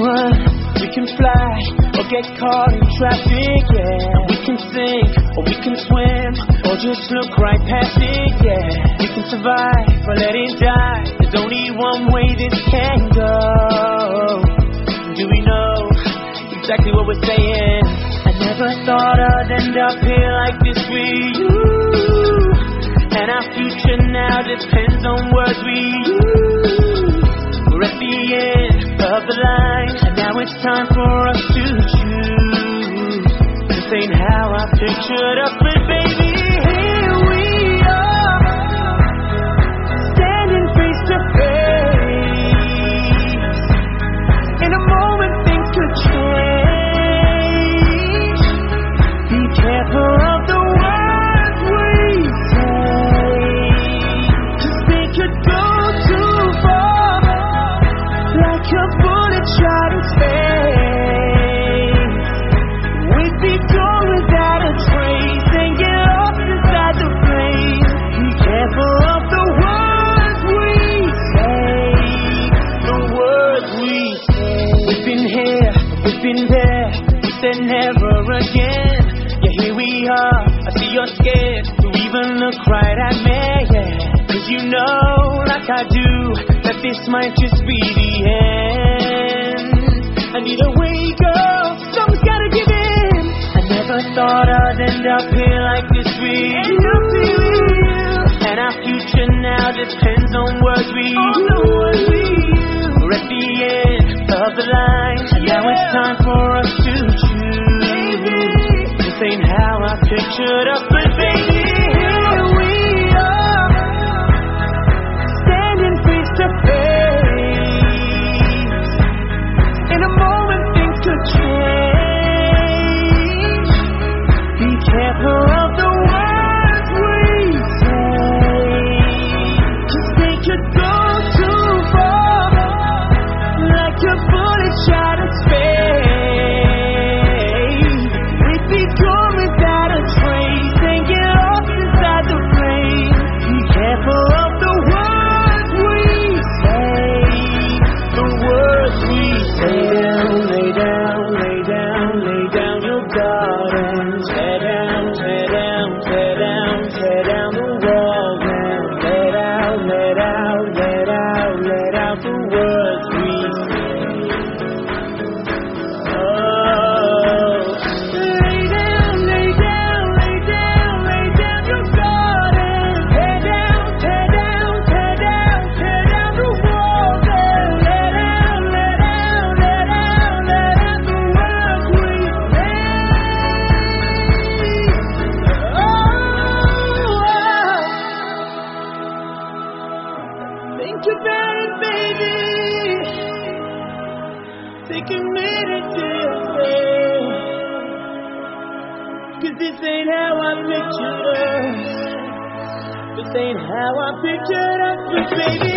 run, we can fly, or get caught in traffic, yeah. We can sink, or we can swim, or just look right past it, yeah. We can survive, or let it die. There's only one way this can go. Do we know exactly what we're saying? I never thought I'd end up here like this with you, and our future now depends on words we use. We're at the end of the line, and now it's time for us to choose. This ain't how I pictured us, but baby, here we are, standing face to face. In a moment things could change. Be careful of the words we say, 'cause they could go too far, like a bullet shot in space. We'd be gone without a trace and get lost inside the flames. Be careful of the words we say, the words we say. We've been here, we've been there, we said never again. Yeah, here we are, I see you're scared to even look right at me, yeah. 'Cause you know, like I do, that this might just be the end. And either way you go, someone's gotta give in. I never thought I'd end up here like this with you, and our future now depends on words we use. We're at the end of the line, and now it's time for us to choose. This ain't how I pictured us, but baby, here we are, standing face to face. In a moment things could change. Be careful of the words we say, 'cause they could go too far, like a bullet shot in space. We'd be gone without a trace and get lost inside the flames. Be careful of the words we say, the words we say. Lay down, lay down, lay down your garden. Tear down, tear down, tear down, tear down the walls now. Let out, let out, let out, let out the words we say. Oh, lay down, lay down, lay down, lay down your garden. Tear down, tear down, tear down, tear down the walls and let out, let out, let out, let out the words we say. Think about it, baby. Take a minute to yourself, 'cause this ain't how I pictured us. This ain't how I pictured us, but baby,